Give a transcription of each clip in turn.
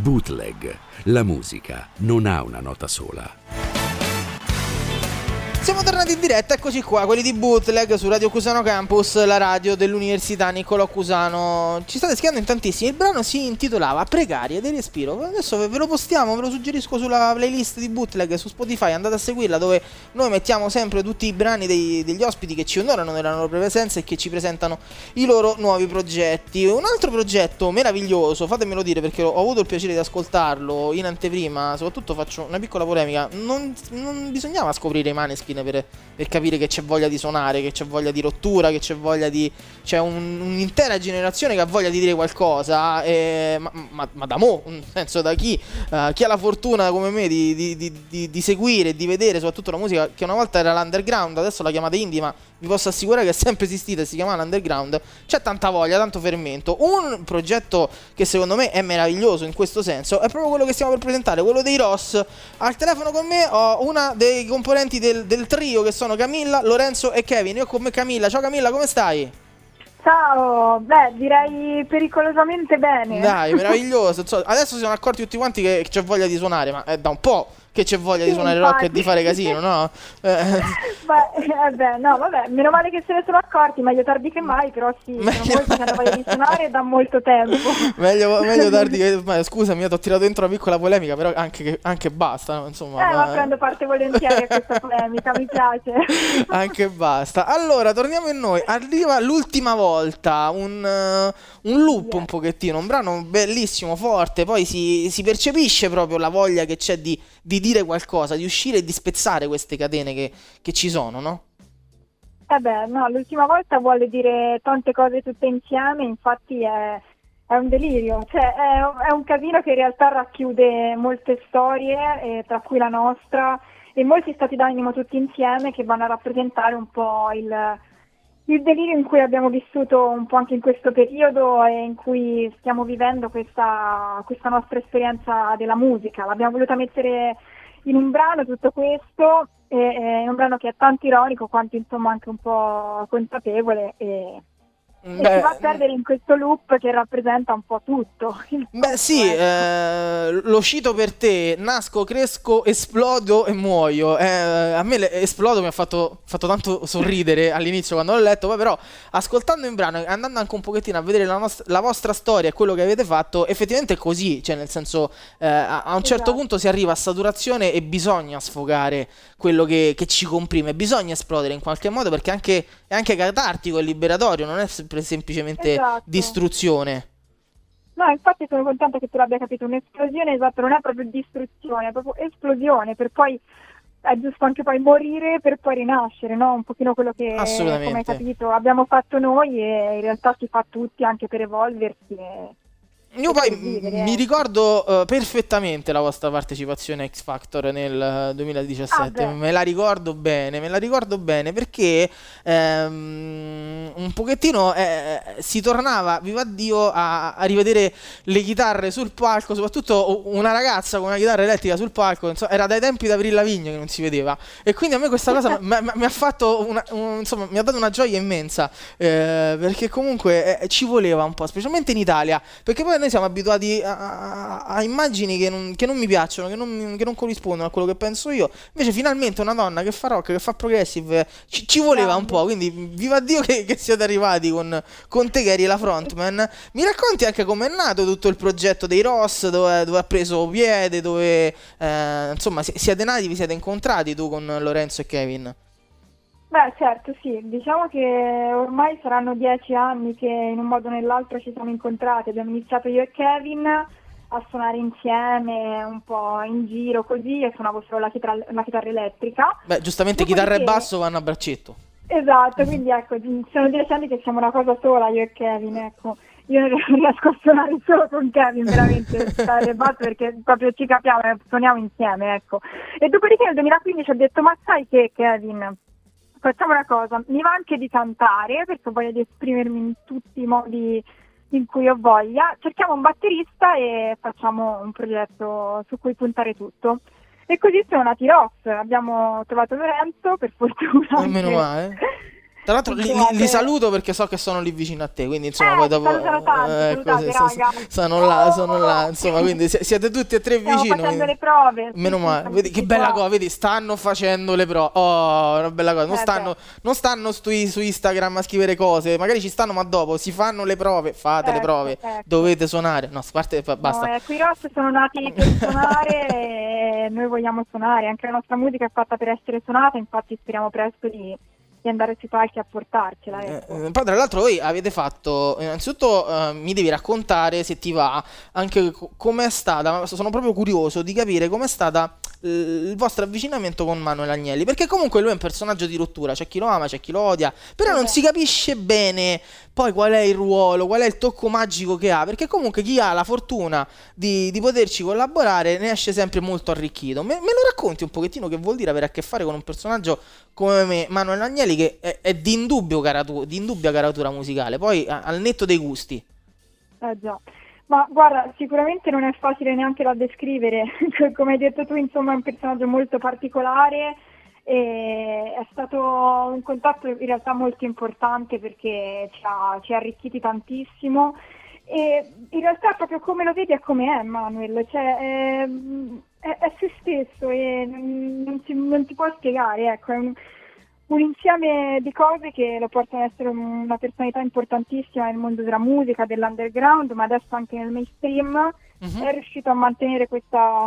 Bootleg. La musica non ha una nota sola. Siamo tornati in diretta, eccoci qua, quelli di Bootleg su Radio Cusano Campus, la radio dell'Università Niccolò Cusano. Ci state scrivendo in tantissimi. Il brano si intitolava Precarie di Respiro. Adesso ve lo postiamo, ve lo suggerisco sulla playlist di Bootleg su Spotify, andate a seguirla, dove noi mettiamo sempre tutti i brani degli ospiti che ci onorano nella loro presenza e che ci presentano i loro nuovi progetti. Un altro progetto meraviglioso, fatemelo dire perché ho avuto il piacere di ascoltarlo in anteprima, soprattutto faccio una piccola polemica, non bisognava scoprire i Maneskin per capire che c'è voglia di suonare, che c'è voglia di rottura, che c'è voglia di... c'è un'intera generazione che ha voglia di dire qualcosa, ma da mo', nel senso, da chi ha la fortuna come me di seguire e di vedere soprattutto la musica che una volta era l'underground, adesso la chiamate indie, ma vi posso assicurare che è sempre esistita e si chiama l'underground. C'è tanta voglia, tanto fermento. Un progetto che secondo me è meraviglioso in questo senso è proprio quello che stiamo per presentare, quello dei Ross. Al telefono con me ho una dei componenti del trio, che sono Camilla, Lorenzo e Kevin. Io con me Camilla. Ciao Camilla, come stai? Ciao, direi pericolosamente bene. Dai, meraviglioso. Adesso si sono accorti tutti quanti che c'è voglia di suonare, ma è da un po' che c'è voglia di suonare rock e di fare casino, no? No, vabbè, meno male che se ne sono accorti, meglio tardi che mai, però sì, sono molti che hanno voglia di suonare da molto tempo. meglio tardi che... Scusami, ti ho tirato dentro una piccola polemica, però anche basta, no? Insomma. Ma prendo parte volentieri a questa polemica, mi piace. Anche basta. Allora, torniamo in noi. Arriva l'ultima volta, un loop un pochettino, un brano bellissimo, forte, poi si percepisce proprio la voglia che c'è di dire qualcosa, di uscire e di spezzare queste catene che ci sono, no? No, l'ultima volta vuole dire tante cose tutte insieme, infatti è un delirio, cioè è un casino che in realtà racchiude molte storie, tra cui la nostra, e molti stati d'animo tutti insieme che vanno a rappresentare un po' il delirio in cui abbiamo vissuto un po' anche in questo periodo e in cui stiamo vivendo questa nostra esperienza della musica. L'abbiamo voluta mettere in un brano tutto questo, è un brano che è tanto ironico quanto insomma anche un po' consapevole e si va a perdere in questo loop che rappresenta un po' tutto. Lo cito per te: nasco, cresco, esplodo e muoio. A me esplodo mi ha fatto tanto sorridere all'inizio quando l'ho letto, poi però ascoltando in brano, andando anche un pochettino a vedere la vostra storia e quello che avete fatto, effettivamente è così, cioè nel senso a un certo punto si arriva a saturazione e bisogna sfogare quello che ci comprime, bisogna esplodere in qualche modo, perché è anche catartico e liberatorio, non è semplicemente distruzione. No, infatti sono contenta che tu l'abbia capito, un'esplosione, esatto, non è proprio distruzione, è proprio esplosione, per poi è giusto anche poi morire per poi rinascere, no? Un pochino quello che, come hai capito, abbiamo fatto noi e in realtà si fa tutti anche per evolversi. Io poi mi ricordo perfettamente la vostra partecipazione a X Factor nel 2017, me la ricordo bene perché un pochettino si tornava, vivaddio, a rivedere le chitarre sul palco, soprattutto una ragazza con una chitarra elettrica sul palco, insomma, era dai tempi di Avril Lavigne che non si vedeva, e quindi a me questa cosa mi ha fatto insomma, mi ha dato una gioia immensa, perché comunque ci voleva un po', specialmente in Italia, perché poi noi siamo abituati a immagini che non mi piacciono, che non corrispondono a quello che penso io. Invece finalmente una donna che fa rock, che fa progressive, ci voleva un po', quindi viva Dio che siete arrivati con te che eri la frontman. Mi racconti anche com'è nato tutto il progetto dei Ross, dove ha preso piede, dove insomma siete nati, vi siete incontrati tu con Lorenzo e Kevin? Certo, sì, diciamo che ormai saranno 10 anni che in un modo o nell'altro ci siamo incontrati, abbiamo iniziato io e Kevin a suonare insiene un po' in giro così, e suonavo solo la chitarra elettrica. Giustamente chitarra e basso vanno a braccetto. Esatto, quindi ecco, sono 10 anni che siamo una cosa sola io e Kevin, ecco. Io non riesco a suonare solo con Kevin, veramente, chitarra e basso, perché proprio ci capiamo, suoniamo insieme, ecco. E dopodiché nel 2015 ho detto, ma sai che Kevin, facciamo una cosa, mi va anche di cantare perché ho voglia di esprimermi in tutti i modi in cui ho voglia, cerchiamo un batterista e facciamo un progetto su cui puntare tutto. E così sono nati Ross, abbiamo trovato Lorenzo, per fortuna. Meno male. Tra l'altro li saluto perché so che sono lì vicino a te, quindi insomma poi dopo salutate, raga. sono là, insomma, quindi siete tutti e tre vicino. Stiamo facendo le prove. Meno male, vedi che bella cosa, vedi, stanno facendo le prove. Oh, una bella cosa. Non stanno su Instagram a scrivere cose, magari ci stanno, ma dopo si fanno le prove, fate le prove, dovete suonare. No, parte, basta. No, qui Ross sono nati per suonare e noi vogliamo suonare, anche la nostra musica è fatta per essere suonata, infatti speriamo presto di andare sui palchi a portarcela. Poi tra l'altro voi avete fatto, innanzitutto mi devi raccontare, se ti va, anche com'è stata, sono proprio curioso di capire com'è stata il vostro avvicinamento con Manuel Agnelli, perché comunque lui è un personaggio di rottura, c'è chi lo ama, c'è chi lo odia, però non si capisce bene poi qual è il ruolo, qual è il tocco magico che ha, perché comunque chi ha la fortuna di poterci collaborare ne esce sempre molto arricchito. Me lo racconti un pochettino che vuol dire avere a che fare con un personaggio come Manuel Agnelli, che è di indubbia caratura musicale, poi al netto dei gusti. Già. Ma guarda, sicuramente non è facile neanche da descrivere, come hai detto tu, insomma è un personaggio molto particolare e è stato un contatto in realtà molto importante perché ci ha arricchiti tantissimo e in realtà proprio come lo vedi è come è Manuel, cioè è se stesso e non si può spiegare, ecco, è un insieme di cose che lo portano ad essere una personalità importantissima nel mondo della musica, dell'underground, ma adesso anche nel mainstream. È riuscito a mantenere questa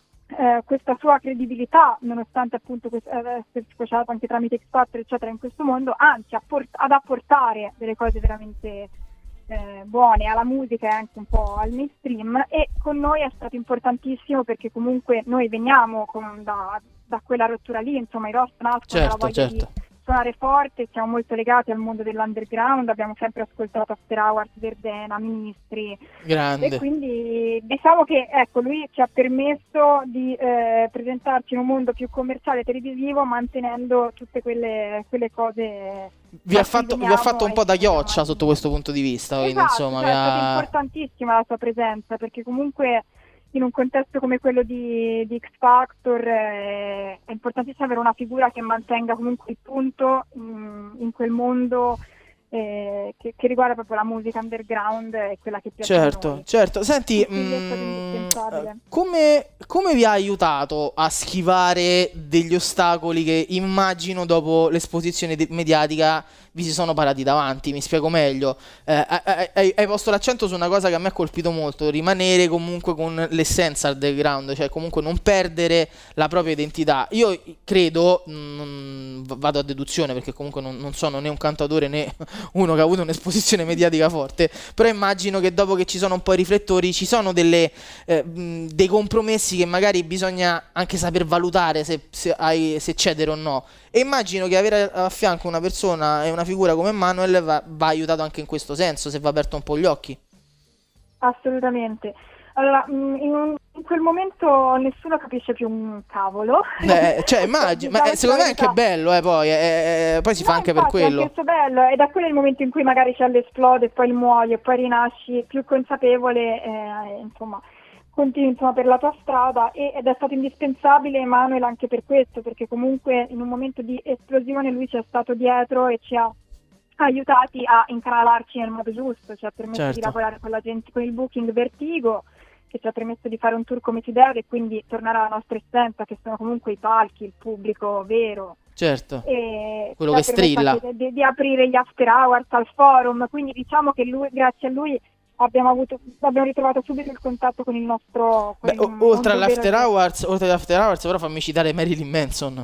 sua credibilità, nonostante appunto essere sfociato anche tramite X Factor eccetera in questo mondo, anzi ad apportare delle cose veramente buone alla musica e anche un po' al mainstream, e con noi è stato importantissimo perché comunque noi veniamo da quella rottura lì, insomma i Ross nascono dalla voglia di suonare forte, siamo molto legati al mondo dell'underground, abbiamo sempre ascoltato After Hours, Verdena, Ministri, grande. E quindi diciamo che ecco lui ci ha permesso di presentarci in un mondo più commerciale televisivo mantenendo tutte quelle cose. Vi ha fatto un po' da chioccia sotto questo punto di vista, quindi insomma è stata importantissima la sua presenza, perché comunque in un contesto come quello di X Factor è importantissimo avere una figura che mantenga comunque il punto in quel mondo che riguarda proprio la musica underground e quella che piace a noi. Certo. Senti, come vi ha aiutato a schivare degli ostacoli che immagino dopo l'esposizione mediatica vi si sono parati davanti? Mi spiego meglio. Hai posto l'accento su una cosa che a me ha colpito molto: rimanere comunque con l'essenza underground, cioè comunque non perdere la propria identità. Io credo, vado a deduzione perché comunque non sono né un cantautore né uno che ha avuto un'esposizione mediatica forte, però immagino che dopo che ci sono un po' i riflettori ci sono dei compromessi che magari bisogna anche saper valutare se cedere o no, e immagino che avere a fianco una persona e una figura come Manuel va aiutato anche in questo senso, se va aperto un po' gli occhi. Assolutamente. Allora, in quel momento nessuno capisce più un cavolo. Cioè immagino, ma secondo me è anche bello, poi si fa anche per quello. È bello, ed è quello il momento in cui magari c'è l'esplode, poi muoio, poi rinasci più consapevole, insomma, continui per la tua strada, ed è stato indispensabile Emanuele anche per questo, perché comunque in un momento di esplosione lui ci è stato dietro e ci ha aiutati a incanalarci nel modo giusto, ci ha permesso di lavorare con la gente, con il booking Vertigo, che ci ha permesso di fare un tour come si deve e quindi tornare alla nostra essenza, che sono comunque i palchi, il pubblico vero. Certo, e quello che strilla. Di aprire gli after hours al forum, quindi diciamo che grazie a lui abbiamo ritrovato subito il contatto con il nostro oltre agli after hours però fammi citare Marilyn Manson,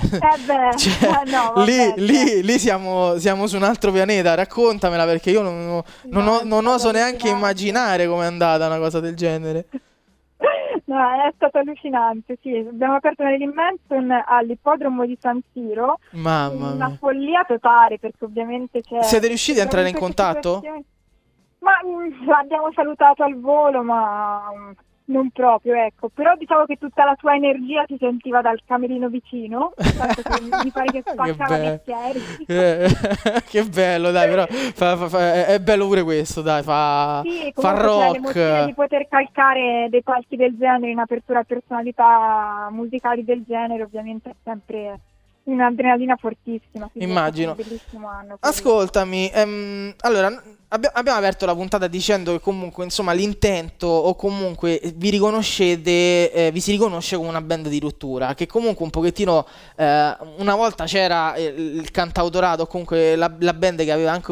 lì siamo su un altro pianeta. Raccontamela, perché io non oso neanche immaginare com'è andata una cosa del genere. No, è stato allucinante, sì. Abbiamo aperto Marilyn Manson all'ippodromo di San Siro. Mamma mia. Una follia totale, perché ovviamente siete riusciti a entrare in contatto? Ma l'abbiamo salutato al volo, ma non proprio, ecco. Però diciamo che tutta la sua energia si sentiva dal camerino vicino, tanto che mi pare che spaccava mestieri. Che bello, dai, però è bello pure questo, dai, fa rock. L'emozione di poter calcare dei palchi del genere in apertura a personalità musicali del genere ovviamente è un'adrenalina fortissima. Immagino. È stato un bellissimo anno. Ascoltami, allora abbiamo aperto la puntata dicendo che comunque insomma l'intento o comunque vi riconoscete, vi si riconosce come una band di rottura, che comunque un pochettino una volta c'era il cantautorato o comunque la band che aveva anche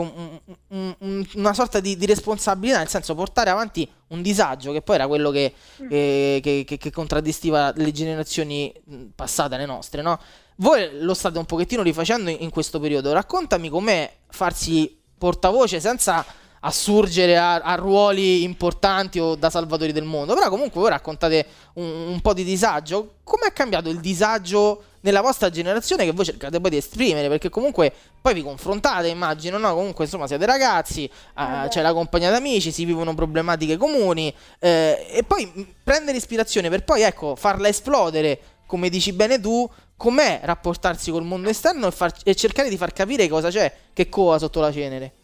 una sorta di responsabilità, nel senso portare avanti un disagio che poi era quello che contraddistiva le generazioni passate, le nostre, no? Voi lo state un pochettino rifacendo in questo periodo. Raccontami com'è farsi portavoce senza assurgere a ruoli importanti o da salvatori del mondo. Però comunque voi raccontate un po' di disagio. Com'è cambiato il disagio nella vostra generazione che voi cercate poi di esprimere? Perché comunque poi vi confrontate, immagino, no? Comunque insomma siete ragazzi, c'è la compagnia d'amici, si vivono problematiche comuni, e poi prendere ispirazione per poi, ecco, farla esplodere, come dici bene tu. Com'è rapportarsi col mondo esterno e cercare di far capire cosa c'è, che coa sotto la cenere?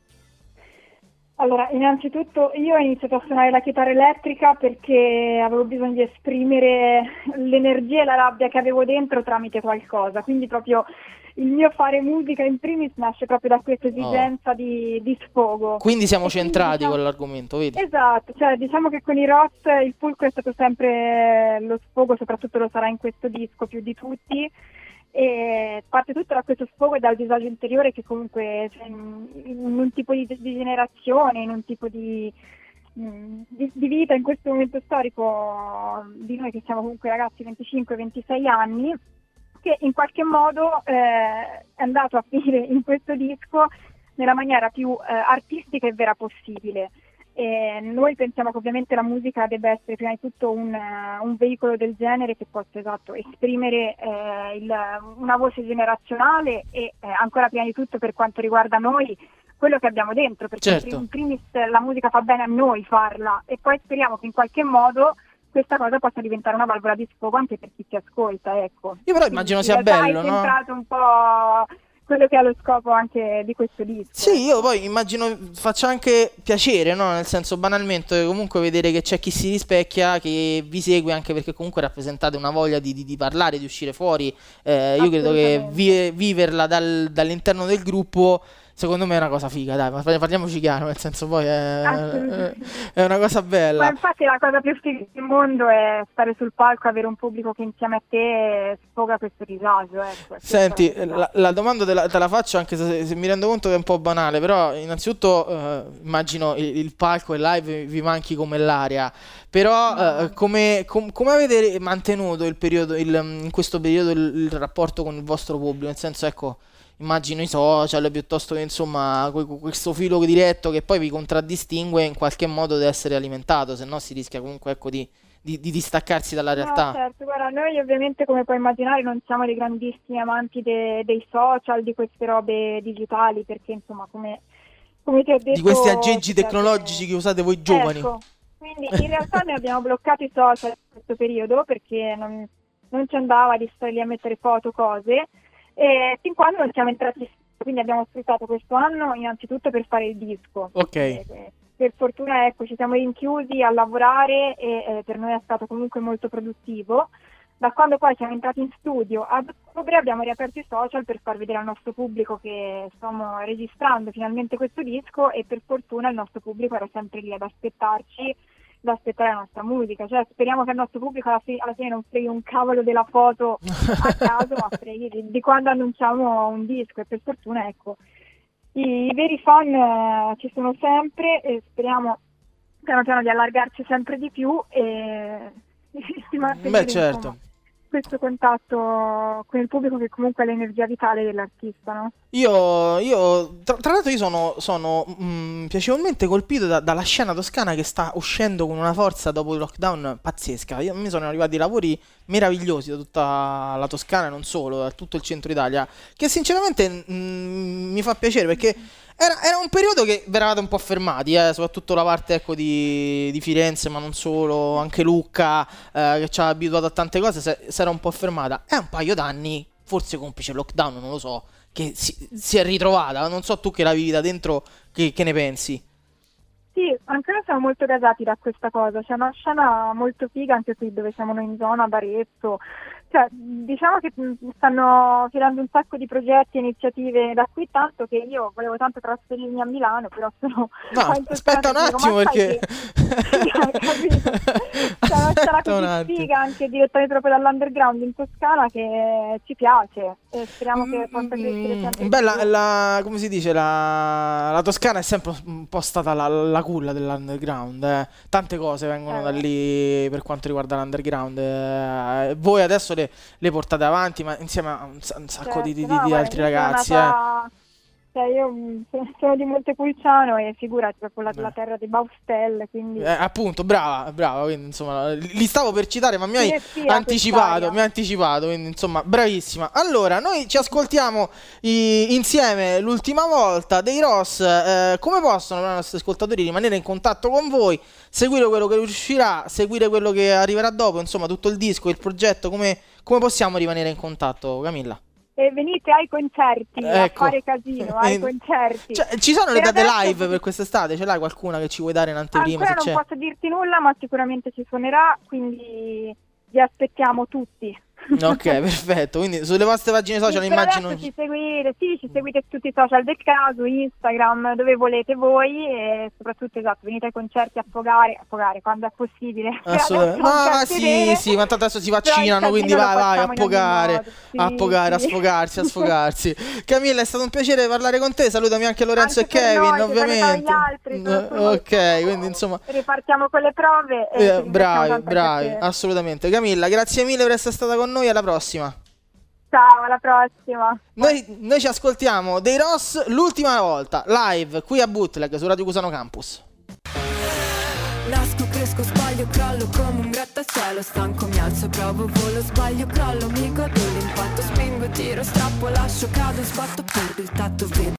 Allora, innanzitutto io ho iniziato a suonare la chitarra elettrica perché avevo bisogno di esprimere l'energia e la rabbia che avevo dentro tramite qualcosa, quindi proprio il mio fare musica in primis nasce proprio da questa esigenza di sfogo. Quindi siamo centrati diciamo, con l'argomento, vedi? Esatto, cioè diciamo che con i Ross il fulcro è stato sempre lo sfogo, soprattutto lo sarà in questo disco più di tutti, e parte tutto da questo sfogo e dal disagio interiore che comunque cioè, in un tipo di generazione, in un tipo di vita in questo momento storico di noi che siamo comunque ragazzi 25-26 anni, che in qualche modo è andato a finire in questo disco nella maniera più artistica e vera possibile. E noi pensiamo che ovviamente la musica debba essere prima di tutto un veicolo del genere che possa esprimere una voce generazionale e ancora prima di tutto per quanto riguarda noi quello che abbiamo dentro, perché in primis la musica fa bene a noi farla e poi speriamo che in qualche modo questa cosa possa diventare una valvola di sfogo anche per chi ci ascolta, ecco. Io però immagino sia bello, no? È centrato un po' quello che è lo scopo anche di questo disco. Sì, io poi immagino faccia anche piacere, no? Nel senso, banalmente, comunque vedere che c'è chi si rispecchia, che vi segue, anche perché comunque rappresentate una voglia di parlare, di uscire fuori. Io credo che viverla dall'interno del gruppo, secondo me è una cosa figa, dai, ma parliamoci chiaro, nel senso poi è una cosa bella. Ma infatti la cosa più figa del mondo è stare sul palco, avere un pubblico che insieme a te sfoga questo disagio. Ecco. Senti, la domanda te la faccio anche se mi rendo conto che è un po' banale, però innanzitutto immagino il palco e il live vi manchi come l'aria, però come avete mantenuto in questo periodo il rapporto con il vostro pubblico? Nel senso, ecco, immagino i social piuttosto che insomma questo filo diretto che poi vi contraddistingue in qualche modo deve essere alimentato, se no si rischia comunque, ecco, di distaccarsi dalla realtà. No, certo, guarda, noi ovviamente come puoi immaginare non siamo dei grandissimi amanti dei social, di queste robe digitali, perché insomma come ti ho detto, di questi aggeggi tecnologici che usate voi giovani. Ecco, quindi in realtà noi abbiamo bloccato i social in questo periodo perché non ci andava di stare lì a mettere foto, cose. E fin quando non siamo entrati, quindi abbiamo sfruttato questo anno innanzitutto per fare il disco. Ok. Per fortuna, ecco, ci siamo rinchiusi a lavorare e per noi è stato comunque molto produttivo. Da quando poi siamo entrati in studio ad ottobre abbiamo riaperto i social per far vedere al nostro pubblico che stiamo registrando finalmente questo disco e per fortuna il nostro pubblico era sempre lì ad aspettare la nostra musica, cioè speriamo che il nostro pubblico alla fine non freghi un cavolo della foto a caso, ma freghi di quando annunciamo un disco, e per fortuna, ecco, i veri fan ci sono sempre e speriamo piano piano di allargarci sempre di più e di mantenere, certo, insomma, questo contatto con il pubblico che comunque è l'energia vitale dell'artista, no? Io tra l'altro io sono piacevolmente colpito dalla scena toscana che sta uscendo con una forza dopo il lockdown pazzesca. Mi sono arrivati lavori meravigliosi da tutta la Toscana e non solo, da tutto il centro Italia, che sinceramente mi fa piacere perché era un periodo che vi eravate un po' fermati, soprattutto la parte, ecco, di Firenze, ma non solo, anche Lucca, che ci ha abituato a tante cose, si era un po' fermata. È un paio d'anni, forse complice il lockdown, non lo so, che si è ritrovata. Non so tu che la vivi da dentro, che ne pensi? Sì, anche noi siamo molto gasati da questa cosa, c'è una scena molto figa anche qui dove siamo noi in zona, Barezzo, cioè diciamo che stanno tirando un sacco di progetti e iniziative da qui, tanto che io volevo tanto trasferirmi a Milano, però sono... No, aspetta un attimo perché... capito? C'è una scena così figa anche direttamente proprio dall'underground in Toscana che ci piace e speriamo che possa crescere sempre bella, come si dice, la Toscana è sempre un po' stata la culla dell'underground, tante cose vengono da lì per quanto riguarda l'underground, voi adesso le portate avanti, ma insieme a un sacco di altri ragazzi. Io sono di Montepulciano e figurati, proprio la terra di Baustelle, quindi... appunto, brava, quindi insomma, li stavo per citare, ma mi hai anticipato, quindi insomma, bravissima. Allora, noi ci ascoltiamo insieme l'ultima volta dei Ross. Come possono i nostri ascoltatori rimanere in contatto con voi, seguire quello che uscirà, seguire quello che arriverà dopo, insomma, tutto il disco, il progetto, come possiamo rimanere in contatto, Camilla? E venite ai concerti, a fare casino, ai concerti. Cioè, ci sono le date live per quest'estate? Ce l'hai qualcuna che ci vuoi dare in anteprima? Ancora non posso dirti nulla, ma sicuramente ci suonerà, quindi vi aspettiamo tutti. Ok, perfetto. Quindi sulle vostre pagine social immagino... Ci seguite su tutti i social del caso, Instagram, dove volete voi e soprattutto, esatto, venite ai concerti a sfogare quando è possibile. Assolutamente. Sì, ma tanto adesso si vaccinano, quindi vai a pogare, a sfogarsi. Camilla, è stato un piacere parlare con te, salutami anche Lorenzo e Kevin, ovviamente. Ok, quindi insomma... Ripartiamo con le prove e bravi, assolutamente. Camilla, grazie mille per essere stata con noi, alla prossima. Ciao, alla prossima. Noi ci ascoltiamo dei Ross l'ultima volta live qui a Bootleg su Radio Cusano Campus. Nasco, cresco, sbaglio, crollo come un grattacielo. Stanco, mi alzo, provo, volo, sbaglio, crollo. Mi godo l'impatto, spingo, tiro, strappo, lascio, cado, sbatto, perdo il tatto, vedo